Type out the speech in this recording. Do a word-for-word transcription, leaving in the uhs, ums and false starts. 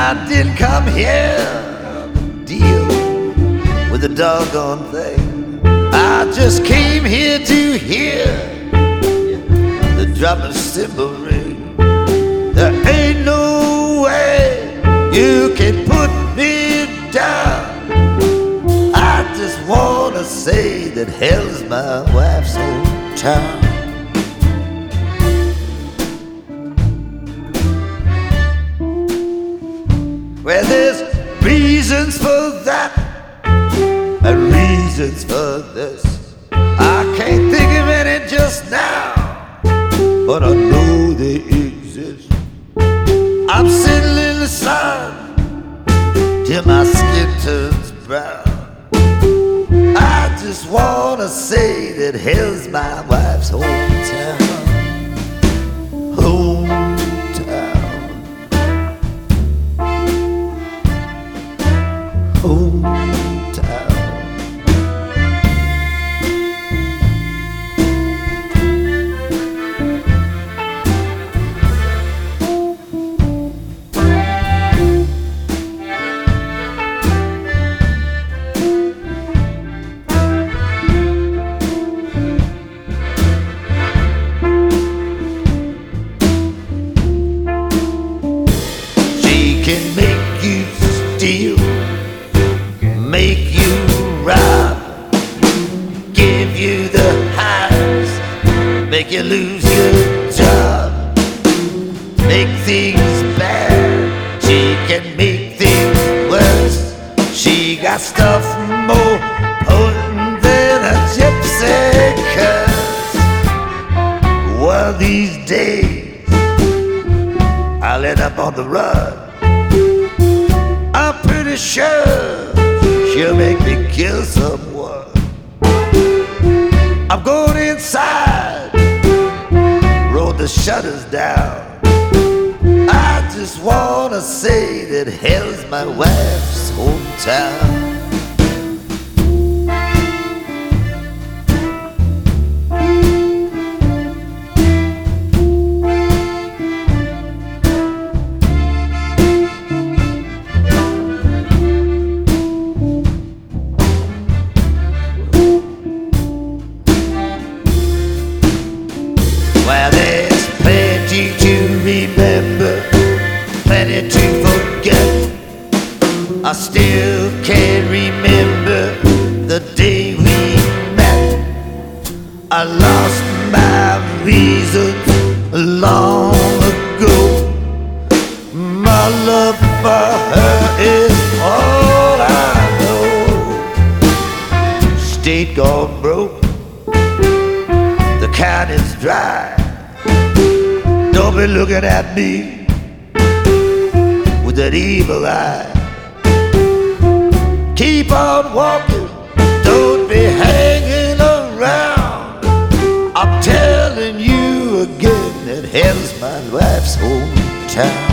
I didn't come here to deal with a doggone thing. I just came here to hear the drop of cymbal ring. There ain't no way you can put me down. I just wanna say that hell's my wife's hometown. Well, there's reasons for that and reasons for this. I can't think of any just now, but I know they exist. I'm sitting in the sun till my skin turns brown. I just wanna say that hell's my wife's hometown. Hometown. Hometown. She can make you steal, make you rob, give you the highs, make you lose your job, make things bad. She can make things worse. She got stuff more potent than a gypsy curse. One of these days I'll end up on the run. I'm pretty sure she'll make me kill someone. I'm going inside, roll the shutters down. I just wanna say that hell's my wife's hometown. Well, there's plenty to remember, plenty to forget. I still can't remember the day we met. I lost my reasons long ago. My love for her is all I know. State gone broke, the cannon's dry. Don't be looking at me with that evil eye. Keep on walking, don't be hanging around. I'm telling you again that hell's my wife's hometown.